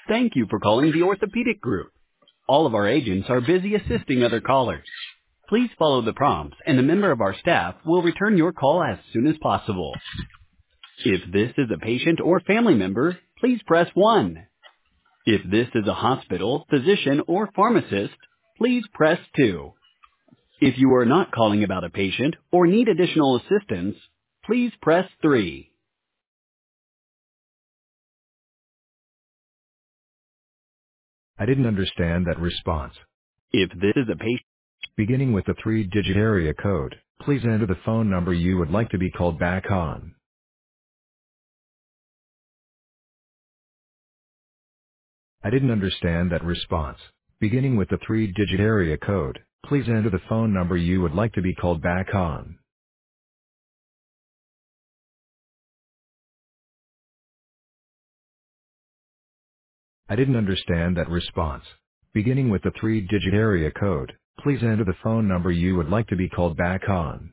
Thank you for calling the Orthopedic Group. All of our agents are busy assisting other callers. Please follow the prompts and a member of our staff will return your call as soon as possible. If this is a patient or family member, please press 1. If this is a hospital, physician, or pharmacist, please press 2. If you are not calling about a patient or need additional assistance, please press 3. I didn't understand that response. If this is a patient, Beginning with the 3-digit area code, please enter the phone number you would like to be called back on. I didn't understand that response. Beginning with the 3-digit area code, please enter the phone number you would like to be called back on. I didn't understand that response. Beginning with the 3-digit area code, please enter the phone number you would like to be called back on.